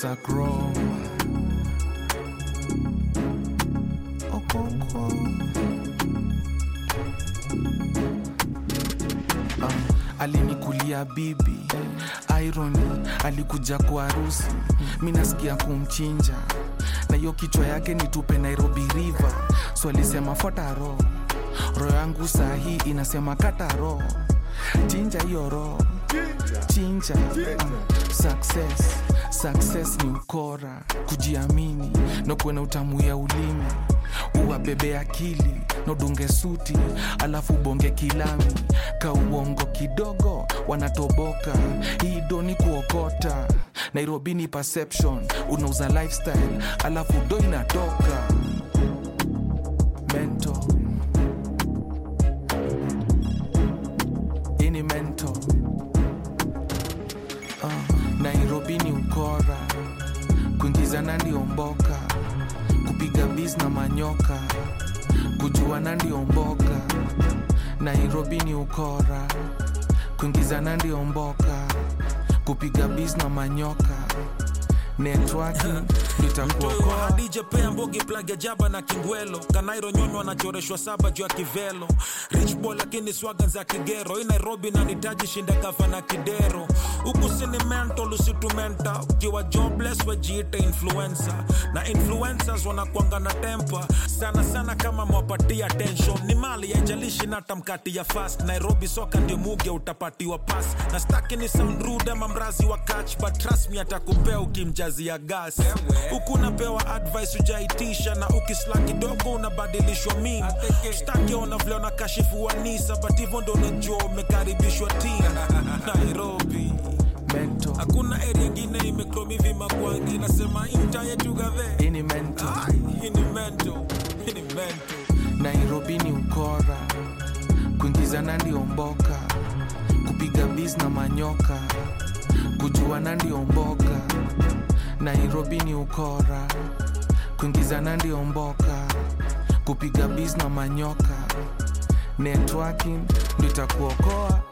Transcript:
kusakro Okonkwo. Alinikulia bibi irony, alikuja kwa harusi, mimi nasikia kumchinja, na hiyo kichwa yake nitupe Nairobi River. So alisema fuata roho yangu sahi inasema kata roho, chinja hiyo roho, chinja. Success ni ukora, kujiamini na kuwa na utamu ya ulimi, uwabebe akili na udunge suti, alafu bonge kilami ka uongo kidogo wanatoboka. Hii doni kuokota, Nairobi ni perception, unauza lifestyle alafu do inatoka mental. Ini mental. Nairobi ni ukora, kuingizana ndio mboka, kupiga biz na manyoka, kujuana ndio mboka. Nairobi ni ukora, kuingizana ndio mboka, kupiga biz na manyoka, networking nitakuokoa. DJ Pea Mbogi plug ya Jaba na Kingwelo, Kanairo nyonyo anachoreshwa 7 juu ya kivelo. Rich boy lakini swaga za kigero, hii Nairobi na nitaji shinda kafa na kidero. Huku sini mental usitumenta, ukiwa jobless wejiite influencer, na influencers wanakuanga na temper sana kama mwapatia attention. Ni mali ya jalishi na tamkati ya fast, Nairobi soka ndio muge utapatiwa pass. Na staki ni sound rude ama mrazi wa catch, but trust me atakupea ukimjazi ya gas. Huku unapewa advice ujaitisha, na ukislack kidogo unabadilishwa meme. Staki ona vile unakashifu wa Nisa, but hivyo ndo unajua umekaribishwa team. Nairobi mental. Hakuna area ingine imekromi vima kwangi, nasema imta yetu gave. Ini mental. Ini mental. Nairobi ni ukora, kuingizana ndio mboka, kupiga biz na manyoka, kujuana ndio mboka. Nairobi ni ukora, kuingizana ndio mboka, kupiga biz na manyoka, networking ndio itakuokoa.